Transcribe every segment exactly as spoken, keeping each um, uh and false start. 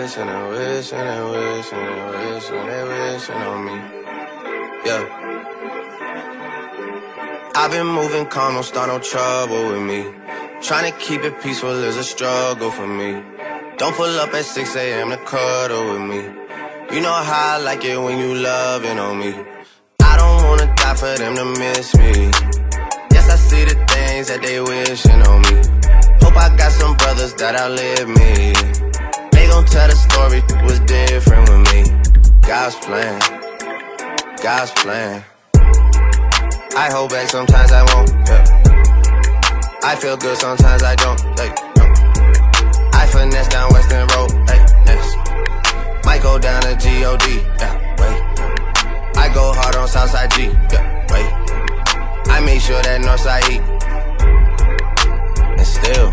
wish and they wish and they wish and they wish and they wishing on me. Yeah. I've been moving calm, don't start no trouble with me. Trying to keep it peaceful is a struggle for me. Don't pull up at six a m to cuddle with me. You know how I like it when you loving on me. I don't wanna die for them to miss me. Yes, I see the things that they wishing on me. Hope I got some brothers that outlive me. They gon' tell the story was different with me. God's plan, God's plan. I hold back, sometimes I won't, yeah. I feel good, sometimes I don't, like, no. I finesse down Western Road, like, next. Might go down to G O D, yeah, wait. I go hard on Southside G, yeah, wait. I make sure that Northside E. And still,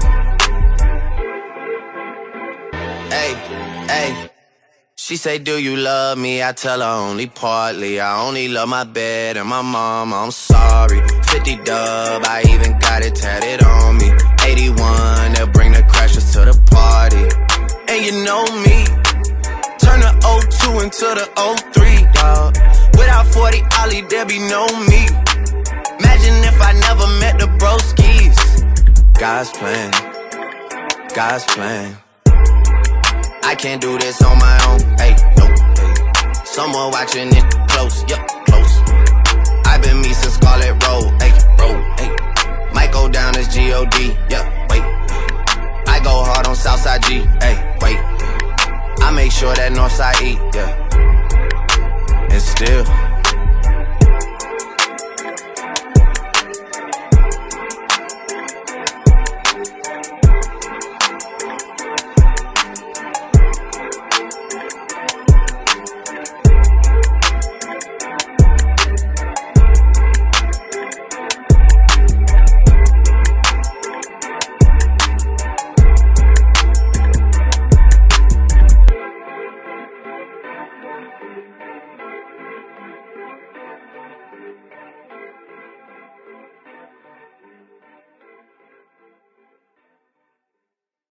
hey, hey. She say, do you love me? I tell her only partly. I only love my bed and my mama, I'm sorry. Fifty dub, I even got it tatted on me. Eighty-one, they'll bring the crashers to the party. And you know me, turn the oh two into the oh three, dawg. Without forty Ollie, there be no me. Imagine if I never met the broskies. God's plan, God's plan. I can't do this on my own, hey, no, hey. Someone watching it close, yup, close. I've been me since Scarlet Road, hey, road, hey. Might go down as G O D, yup, wait. I go hard on Southside G, hey, wait. I make sure that Northside E, yeah. And still